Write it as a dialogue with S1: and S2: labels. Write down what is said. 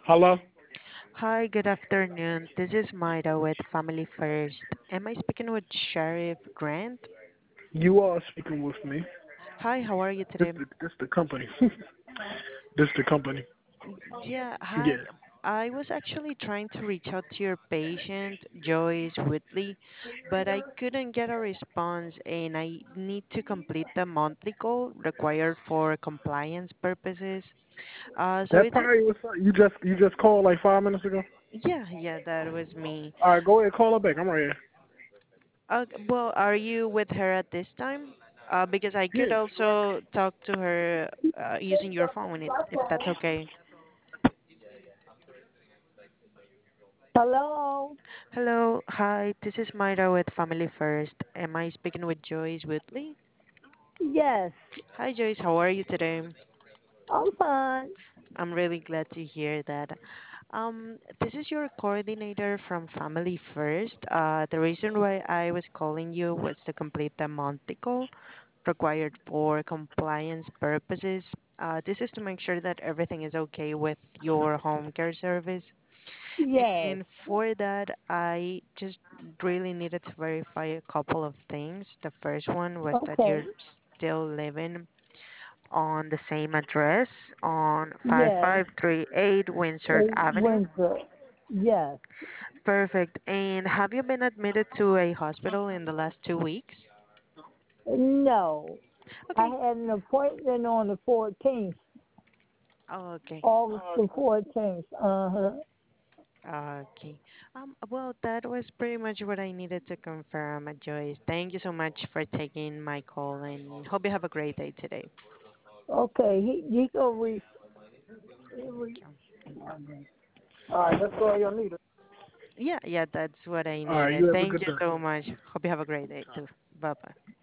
S1: Hello?
S2: Hi, good afternoon. This is Maida with Family First. Am I speaking with Sheriff Grant?
S1: You are speaking with me.
S2: Hi, how are you
S1: This
S2: today?
S1: the company. This the company.
S2: Yeah, hi.
S1: Yeah.
S2: I was actually trying to reach out to your patient, Joyce Whitley, but I couldn't get a response and I need to complete the monthly goal required for compliance purposes. So
S1: That
S2: it's a,
S1: probably was you just called like 5 minutes ago.
S2: yeah, that was me.
S1: All right, go ahead, call her back. I'm right
S2: Well, are you with her at this time? Because I could
S1: here.
S2: also talk to her using your phone, if that's okay.
S3: Hello.
S2: Hello, hi, this is Myra with Family First. Am I speaking with Joyce Whitley?
S3: Yes,
S2: Hi, Joyce, how are you today?
S3: I'm fine.
S2: I'm really glad to hear that. This is your coordinator from Family First. The reason why I was calling you was to complete the monthly goal required for compliance purposes. This is to make sure that everything is okay with your home care service.
S3: Yes.
S2: And for that, I just really needed to verify a couple of things. The first one was that
S3: Okay.
S2: you're still living on the same address on
S3: Yes.
S2: 5538 Windsor Avenue.
S3: Windsor. Yes.
S2: Perfect. And have you been admitted to a hospital in the last 2 weeks?
S3: No. I
S2: Okay.
S3: had an appointment on the 14th,
S2: Oh, okay.
S3: August the 14th. Uh-huh.
S2: Okay. Well, that was pretty much what I needed to confirm, Joyce. Thank you so much for taking my call and hope you have a great day today.
S3: Okay. He go
S1: All right, that's all y'all need.
S2: Yeah, that's what I
S1: All right,
S2: needed.
S1: you have a
S2: Thank
S1: good
S2: you
S1: day.
S2: so much. Hope you have a great day too. Bye bye.